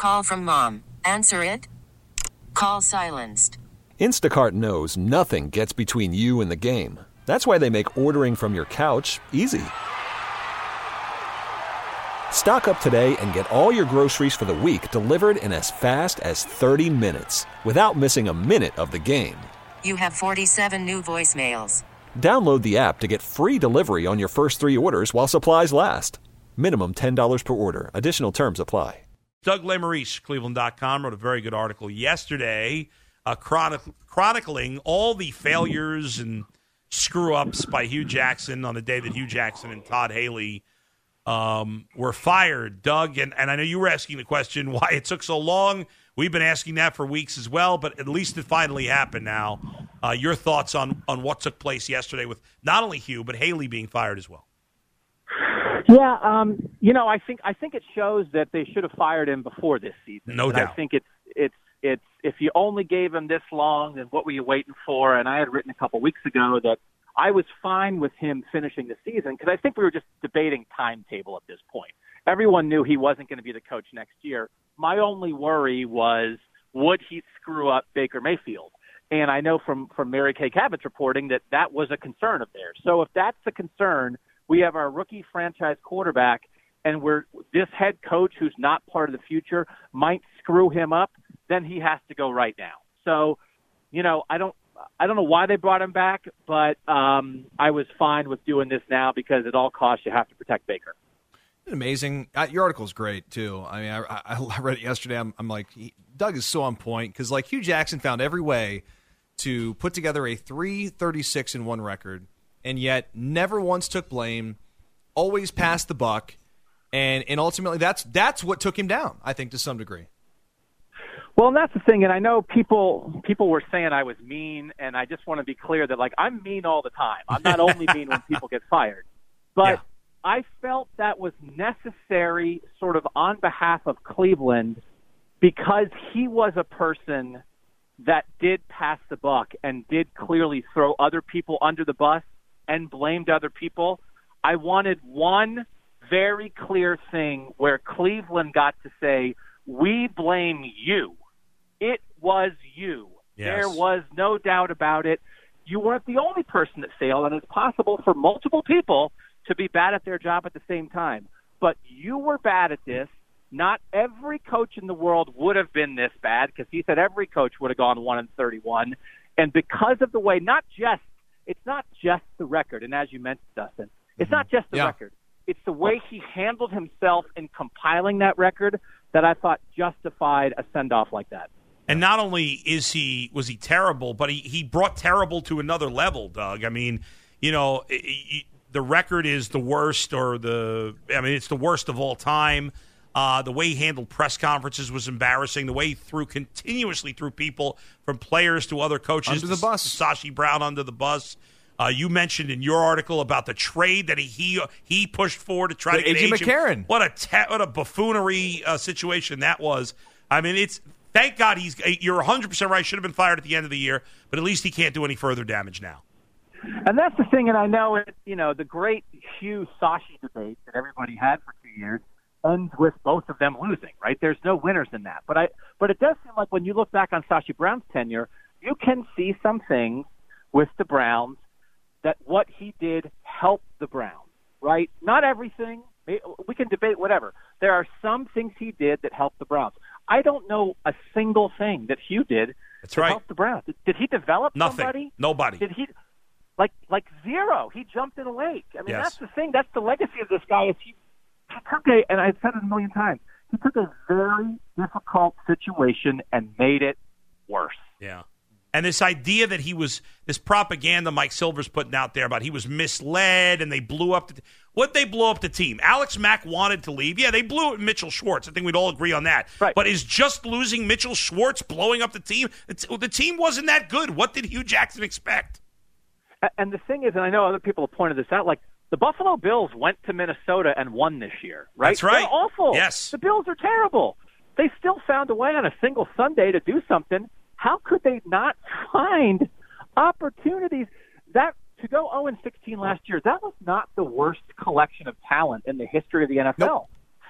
Call from mom. Answer it. Call silenced. Instacart knows nothing gets between you and the game. That's why they make ordering from your couch easy. Stock up today and get all your groceries for the week delivered in as fast as 30 minutes without missing a minute of the game. You have 47 new voicemails. Download the app to get free delivery on your first 3 orders while supplies last. Minimum $10 per order. Additional terms apply. Doug Lesmerises, Cleveland.com, wrote a very good article yesterday chronicling all the failures and screw-ups by Hue Jackson on the day that Hue Jackson and Todd Haley were fired. Doug, and I know you were asking the question why it took so long. We've been asking that for weeks as well, but at least it finally happened now. Your thoughts on what took place yesterday with not only Hue, but Haley being fired as well. Yeah, I think it shows that they should have fired him before this season. No doubt. I think it's if you only gave him this long, then what were you waiting for? And I had written a couple weeks ago that I was fine with him finishing the season because I think we were just debating timetable at this point. Everyone knew he wasn't going to be the coach next year. My only worry was, would he screw up Baker Mayfield? And I know from Mary Kay Cabot's reporting that was a concern of theirs. So if that's the concern, we have our rookie franchise quarterback, and this head coach who's not part of the future might screw him up, then he has to go right now. So, I don't know why they brought him back, but I was fine with doing this now because at all costs you have to protect Baker. Amazing. Your article's great, too. I mean, I read it yesterday. I'm like, Doug is so on point because, Hue Jackson found every way to put together a 3-36-1 record and yet never once took blame, always passed the buck, and ultimately that's what took him down, I think, to some degree. Well, and that's the thing, and I know people were saying I was mean, and I just want to be clear that, I'm mean all the time. I'm not only mean when people get fired. But yeah. I felt that was necessary sort of on behalf of Cleveland because he was a person that did pass the buck and did clearly throw other people under the bus and blamed other people. I wanted one very clear thing where Cleveland got to say, we blame you. It was you. Yes. There was no doubt about it. You weren't the only person that failed, and it's possible for multiple people to be bad at their job at the same time. But you were bad at this. Not every coach in the world would have been this bad because he said every coach would have gone 1-31. And because of the way, it's not just the record. And as you mentioned, Dustin, it's not just the record. It's the way he handled himself in compiling that record that I thought justified a send-off like that. And not only was he terrible, but he brought terrible to another level, Doug. I mean, the record is the worst it's the worst of all time. The way he handled press conferences was embarrassing. The way he continuously threw people from players to other coaches. Under the bus. Sashi Brown under the bus. You mentioned in your article about the trade that he pushed for to try to get A.J. McCarron. What a buffoonery situation that was. I mean, thank God you're 100% right. Should have been fired at the end of the year, but at least he can't do any further damage now. And that's the thing, and I know the great Hugh Sashi debate that everybody had for 2 years ends with both of them losing, right? There's no winners in that. But it does seem like when you look back on Sashi Brown's tenure, you can see some things with the Browns that what he did helped the Browns, right? Not everything. We can debate whatever. There are some things he did that helped the Browns. I don't know a single thing that Hugh did that helped the Browns. Did he develop Nothing. somebody? Nobody. Did he like zero? He jumped in a lake. I mean, Yes. That's the thing. That's the legacy of this guy. Is he took and I've said it a million times, he took a very difficult situation and made it worse. Yeah. And this idea that this propaganda Mike Silver's putting out there about he was misled and they blew up what'd they blow up the team? Alex Mack wanted to leave. Yeah, they blew up Mitchell Schwartz. I think we'd all agree on that. Right. But is just losing Mitchell Schwartz blowing up the team? The team wasn't that good. What did Hue Jackson expect? And the thing is, and I know other people have pointed this out, the Buffalo Bills went to Minnesota and won this year, right? That's right. They're awful. Yes. The Bills are terrible. They still found a way on a single Sunday to do something. How could they not find opportunities? That to go 0-16 last year, that was not the worst collection of talent in the history of the NFL. Nope.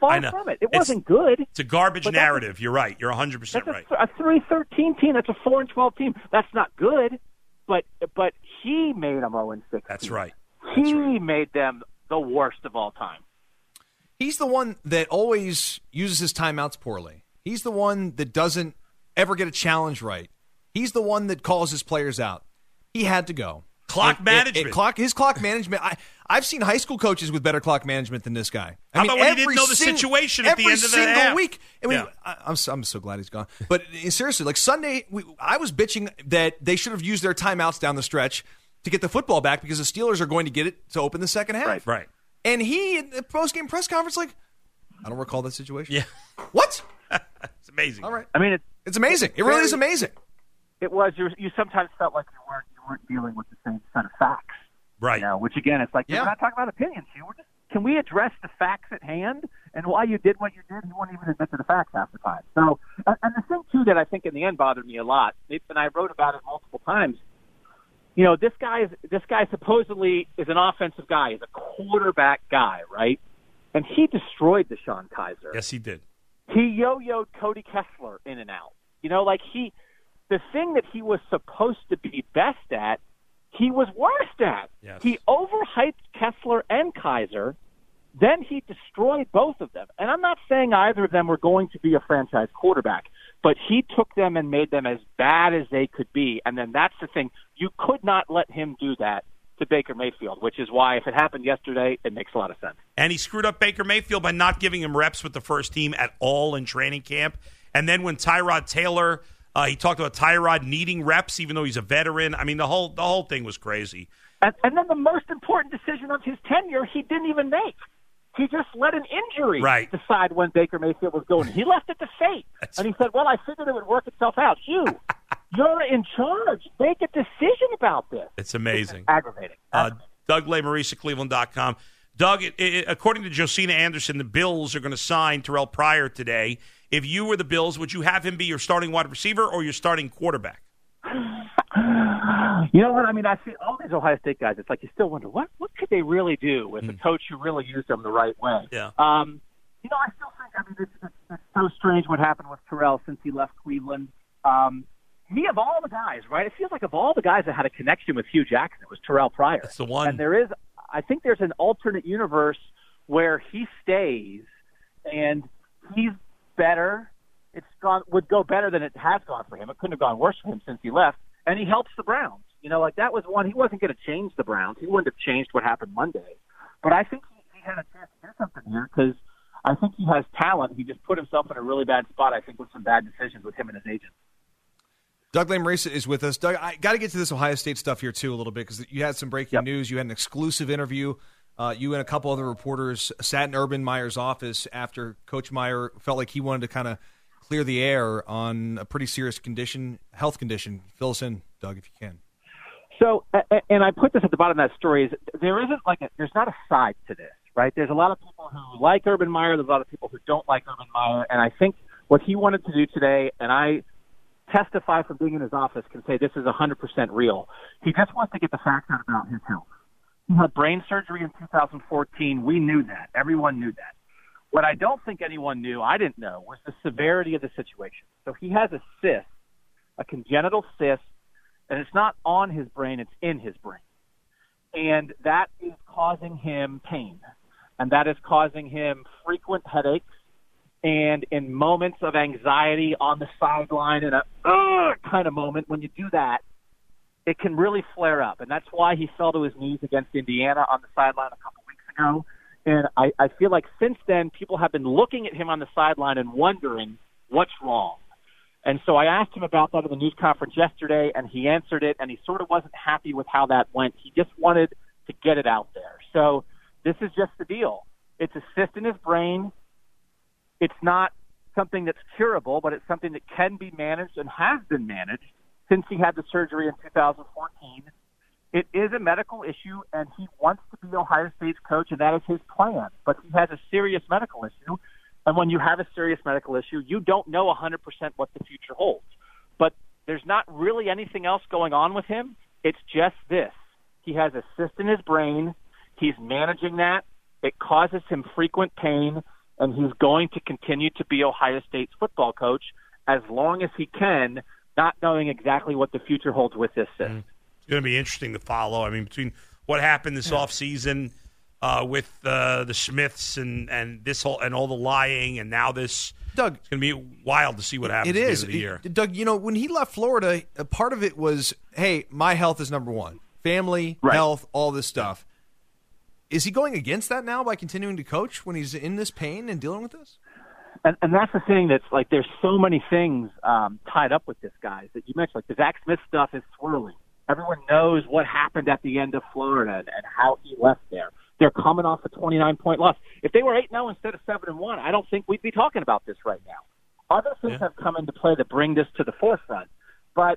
Far from it. It wasn't good. It's a garbage narrative. You're right. You're 100% right. A 3-13 team. That's a 4-12 team. That's not good. But he made them 0-6. That's right. He made them the worst of all time. He's the one that always uses his timeouts poorly. He's the one that doesn't ever get a challenge right. He's the one that calls his players out. He had to go. Clock management. His clock management. I've seen high school coaches with better clock management than this guy. How about when he didn't know the situation at the end of the half? Every single week. I mean, I'm so glad he's gone. But seriously, like Sunday, I was bitching that they should have used their timeouts down the stretch to get the football back because the Steelers are going to get it to open the second half. Right. And he, in the post-game press conference, like, I don't recall that situation. Yeah. What? It's amazing. All right. I mean, it's amazing. It really is amazing. It was. You sometimes felt like you weren't dealing with the same set of facts. Right. Which, again, it's like, we're not talking about opinions here. Can we address the facts at hand? And why you did what you did, you won't even admit to the facts half the time. So, and the thing, too, that I think in the end bothered me a lot, and I wrote about it multiple times, this guy supposedly is an offensive guy. He's a quarterback guy, right? And he destroyed DeShone Kizer. Yes, he did. He yo-yoed Cody Kessler in and out. The thing that he was supposed to be best at, he was worst at. Yes. He overhyped Kessler and Kizer, then he destroyed both of them. And I'm not saying either of them were going to be a franchise quarterback, but he took them and made them as bad as they could be. And then that's the thing. You could not let him do that to Baker Mayfield, which is why if it happened yesterday, it makes a lot of sense. And he screwed up Baker Mayfield by not giving him reps with the first team at all in training camp. And then when Tyrod Taylor, he talked about Tyrod needing reps, even though he's a veteran. I mean, the whole thing was crazy. And then the most important decision of his tenure, he didn't even make. He just let an injury decide when Baker Mayfield was going. He left it to fate. And he said, well, I figured it would work itself out. You're in charge. Make a decision about this. It's amazing. It's aggravating. Doug Lesmerises, Cleveland.com. Doug, according to Josina Anderson, the Bills are going to sign Terrell Pryor today. If you were the Bills, would you have him be your starting wide receiver or your starting quarterback? You know what? I mean, I see all these Ohio State guys. It's like you still wonder, what could they really do with a coach who really used them the right way? Yeah. I still think, it's so strange what happened with Terrell since he left Cleveland. Of all the guys, right? It feels like of all the guys that had a connection with Hugh Jackson, it was Terrell Pryor. That's the one. And I think there's an alternate universe where he stays and he's better. Would go better than it has gone for him. It couldn't have gone worse for him since he left. And he helps the Browns. That was one. He wasn't going to change the Browns. He wouldn't have changed what happened Monday. But I think he had a chance to do something here because I think he has talent. He just put himself in a really bad spot, I think, with some bad decisions with him and his agent. Doug Lesmerises is with us. Doug, I got to get to this Ohio State stuff here, too, a little bit because you had some breaking news. You had an exclusive interview. You and a couple other reporters sat in Urban Meyer's office after Coach Meyer felt like he wanted to kind of clear the air on a pretty serious health condition. Fill us in, Doug, if you can. So, and I put this at the bottom of that story, is there's not a side to this, right? There's a lot of people who like Urban Meyer. There's a lot of people who don't like Urban Meyer. And I think what he wanted to do today, and I testify from being in his office, can say this is 100% real. He just wants to get the facts out about his health. He had brain surgery in 2014. We knew that. Everyone knew that. What I don't think anyone knew, I didn't know, was the severity of the situation. So he has a cyst, a congenital cyst, and it's not on his brain, it's in his brain. And that is causing him pain. And that is causing him frequent headaches. And in moments of anxiety on the sideline, in a kind of moment, when you do that, it can really flare up. And that's why he fell to his knees against Indiana on the sideline a couple weeks ago. And I feel like since then, people have been looking at him on the sideline and wondering what's wrong. And so I asked him about that in the news conference yesterday, and he answered it, and he sort of wasn't happy with how that went. He just wanted to get it out there. So this is just the deal. It's a cyst in his brain. It's not something that's curable, but it's something that can be managed and has been managed since he had the surgery in 2014. It is a medical issue, and he wants to be Ohio State's coach, and that is his plan. But he has a serious medical issue, and when you have a serious medical issue, you don't know 100% what the future holds. But there's not really anything else going on with him. It's just this. He has a cyst in his brain. He's managing that. It causes him frequent pain, and he's going to continue to be Ohio State's football coach as long as he can, not knowing exactly what the future holds with this system. It's going to be interesting to follow. I mean, between what happened this offseason with the Smiths and this whole and all the lying, and now this, Doug, it's going to be wild to see what happens it at the is. end of the year. Doug, when he left Florida, a part of it was, hey, my health is number one. Family, health, all this stuff. Is he going against that now by continuing to coach when he's in this pain and dealing with this? And that's the thing that's like, there's so many things tied up with this guy that you mentioned. Like the Zach Smith stuff is swirling. Everyone knows what happened at the end of Florida and how he left there. They're coming off a 29-point loss. If they were 8-0 instead of 7-1, I don't think we'd be talking about this right now. Other things have come into play to bring this to the forefront. But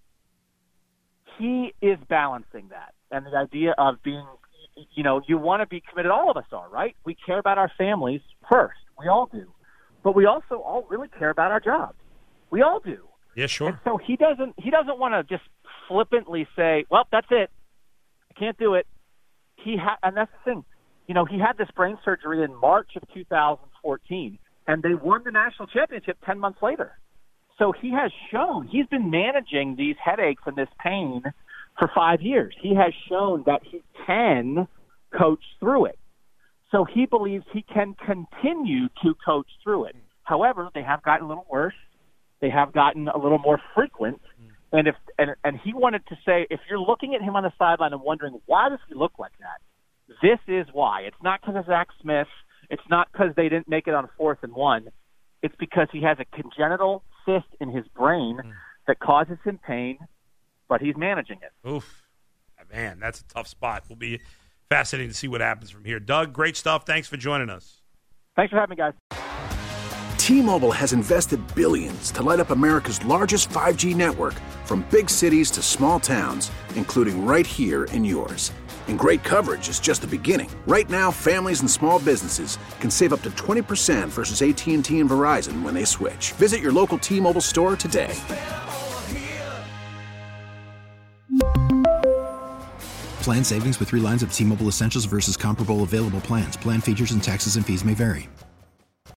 he is balancing that. And the idea of being, you want to be committed. All of us are, right? We care about our families first. We all do. But we also all really care about our jobs. We all do. Yeah, sure. And so he doesn't want to just flippantly say, well, that's it. I can't do it. And that's the thing. He had this brain surgery in March of 2014, and they won the national championship 10 months later. So he has shown he's been managing these headaches and this pain for 5 years. He has shown that he can coach through it. So he believes he can continue to coach through it. However, they have gotten a little worse. They have gotten a little more frequent. And he wanted to say, if you're looking at him on the sideline and wondering, why does he look like that? This is why. It's not because of Zach Smith. It's not because they didn't make it on 4th and 1. It's because he has a congenital cyst in his brain that causes him pain, but he's managing it. Oof. Man, that's a tough spot. Will be fascinating to see what happens from here. Doug, great stuff. Thanks for joining us. Thanks for having me, guys. T-Mobile has invested billions to light up America's largest 5G network, from big cities to small towns, including right here in yours. And great coverage is just the beginning. Right now, families and small businesses can save up to 20% versus AT&T and Verizon when they switch. Visit your local T-Mobile store today. Plan savings with 3 lines of T-Mobile Essentials versus comparable available plans. Plan features and taxes and fees may vary.